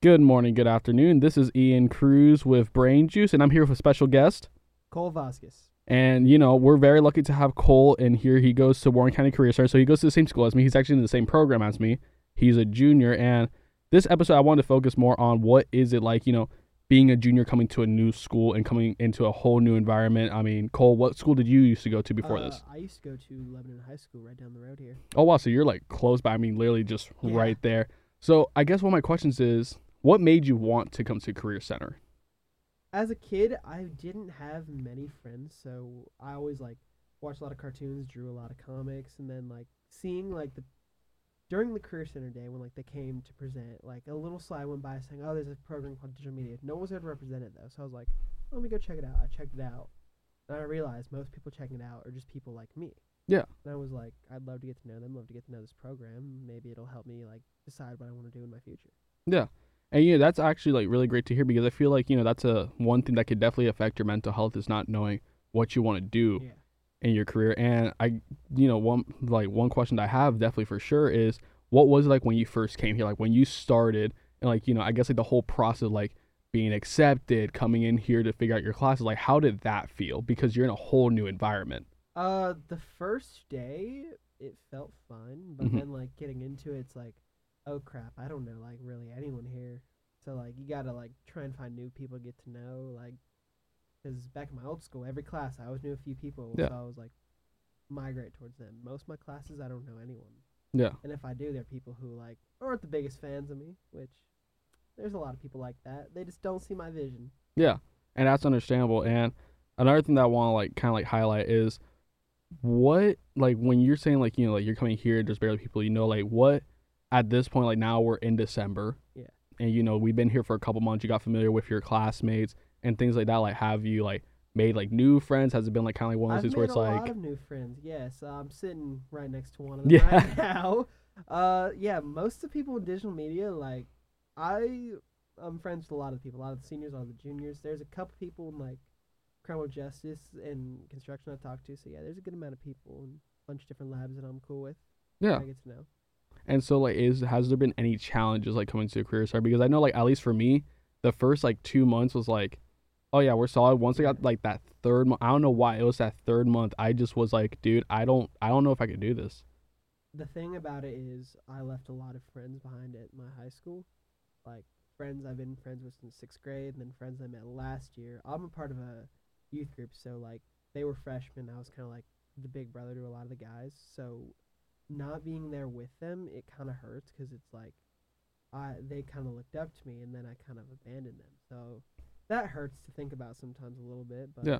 Good morning, good afternoon. This is Ian Cruz with Brain Juice, and I'm here with a special guest. Cole Vasquez. And, we're very lucky to have Cole in here. He goes to Warren County Career Center, so he goes to the same school as me. He's actually in the same program as me. He's a junior, and this episode, I wanted to focus more on what is it like, being a junior coming to a new school and coming into a whole new environment. I mean, Cole, what school did you used to go to before this? I used to go to Lebanon High School right down the road here. Oh, wow, so you're, close by. I mean, literally just right there. So I guess one of my questions is, what made you want to come to Career Center? As a kid, I didn't have many friends, so I always watched a lot of cartoons, drew a lot of comics, and then seeing during the Career Center day when they came to present, a little slide went by saying, "Oh, there's a program called Digital Media." No one was there to represent it though, so I was like, "Let me go check it out." I checked it out, and I realized most people checking it out are just people like me. Yeah. And I was like, I'd love to get to know them, love to get to know this program. Maybe it'll help me decide what I want to do in my future. Yeah. And that's actually really great to hear, because I feel like, that's a one thing that could definitely affect your mental health, is not knowing what you want to do in your career. And one question that I have definitely for sure is, what was it like when you first came here? Like when you started, and I guess the whole process, being accepted, coming in here to figure out your classes, how did that feel? Because you're in a whole new environment. The first day it felt fun, but then getting into it, it's oh crap, I don't know really anyone here. So you gotta try and find new people to get to know, because back in my old school, every class I always knew a few people. Yeah. So I was migrate towards them. Most of my classes I don't know anyone. Yeah. And if I do, they're people who aren't the biggest fans of me, which there's a lot of people like that. They just don't see my vision. Yeah. And that's understandable. And another thing that I want to highlight is, what when you're saying you're coming here, there's barely people, what at this point, now we're in December. Yeah. And we've been here for a couple months. You got familiar with your classmates and things like that. Have you made new friends? Has it been kind of one of those things where it's I've made a lot of new friends. Yes, I'm sitting right next to one of them Yeah. right now. Most of the people in digital media, I'm friends with a lot of people, a lot of the seniors, a lot of the juniors. There's a couple people in criminal justice and construction I talk to. So yeah, there's a good amount of people and a bunch of different labs that I'm cool with. Yeah. I get to know. And so has there been any challenges coming to a career center? Because I know at least for me, the first 2 months was oh yeah, we're solid. Once I got that third month, I don't know why it was that third month, I just was dude, I don't know if I could do this. The thing about it is I left a lot of friends behind at my high school. Friends I've been friends with since 6th grade, and then friends I met last year. I'm a part of a youth group, so they were freshmen. I was kind of the big brother to a lot of the guys. So not being there with them, it kind of hurts, because it's they kind of looked up to me, and then I kind of abandoned them. So that hurts to think about sometimes a little bit. But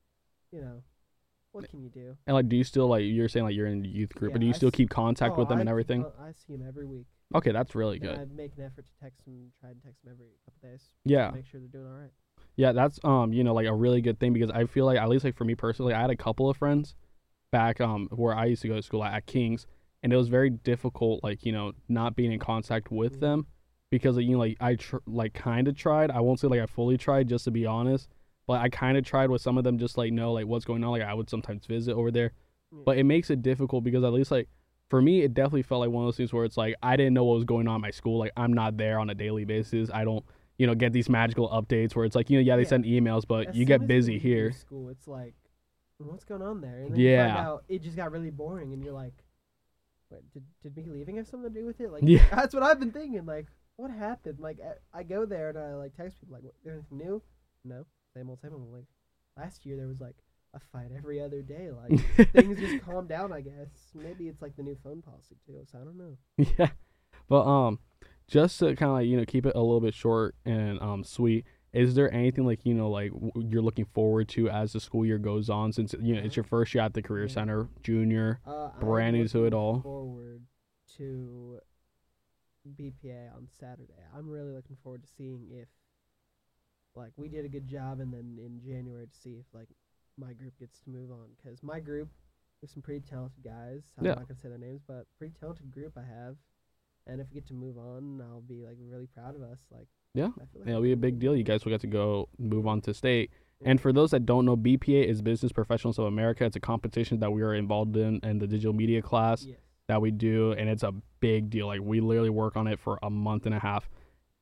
what can you do? And do you still you're saying you're in the youth group, but do you still keep contact with them and everything? I see them every week. Okay, that's really good. I make an effort to text them, try and text them every couple days. Yeah. To make sure they're doing all right. Yeah, that's a really good thing, because I feel at least for me personally, I had a couple of friends back where I used to go to school at King's, and it was very difficult not being in contact with them, because I kind of tried. I won't say I fully tried, just to be honest, but I kind of tried with some of them, just know what's going on. I would sometimes visit over there, but it makes it difficult, because at least for me, it definitely felt one of those things where it's I didn't know what was going on in my school. I'm not there on a daily basis. I don't get these magical updates where it's they send emails, but as you get busy here. School, it's what's going on there? And then you find out it just got really boring, and you're wait, did me leaving have something to do with it? That's what I've been thinking. What happened? I go there and I text people what, there anything new? No, same old, same old. Last year there was a fight every other day. Things just calmed down, I guess. Maybe it's the new phone policy too. So I don't know. Yeah, but just to kind of keep it a little bit short and sweet, is there anything you're looking forward to as the school year goes on, since it's your first year at the Career Center, junior, brand new to it all? Forward to BPA on Saturday. I'm really looking forward to seeing if we did a good job, and then in January to see if my group gets to move on, because my group is some pretty talented guys. I'm not gonna say their names, but pretty talented group I have. And if we get to move on, I'll be really proud of us. It'll be a big deal. You guys will get to go move on to state. And for those that don't know, BPA is Business Professionals of America. It's a competition that we are involved in the digital media class that we do, and it's a big deal. We literally work on it for a month and a half.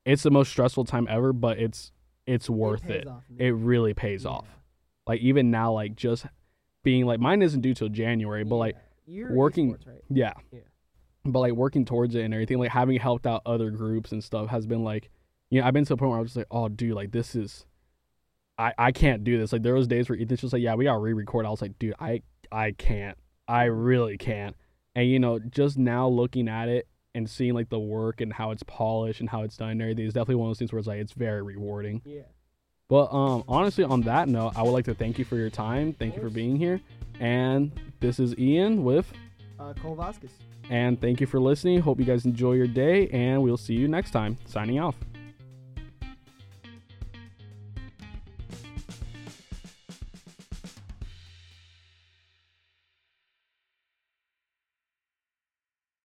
it's the most stressful time ever, but it's worth pays it. off in the It end. really pays Yeah. off. Like even now, like just being like mine isn't due till January, but like You're working- esports, right? yeah. Yeah. But like working towards it and everything, like having helped out other groups and stuff has been like, I've been to the point where I was just like, oh dude, like this is, I can't do this. Like there was days where Ethan's just like, yeah, we gotta re-record. I was like, dude, I can't. I really can't. And just now looking at it and seeing like the work and how it's polished and how it's done and everything is definitely one of those things where it's like it's very rewarding. Yeah. But honestly, on that note, I would like to thank you for your time. Thank you for being here. And this is Ian with, Cole Vasquez. and thank you for listening. Hope you guys enjoy your day, and we'll see you next time. Signing off.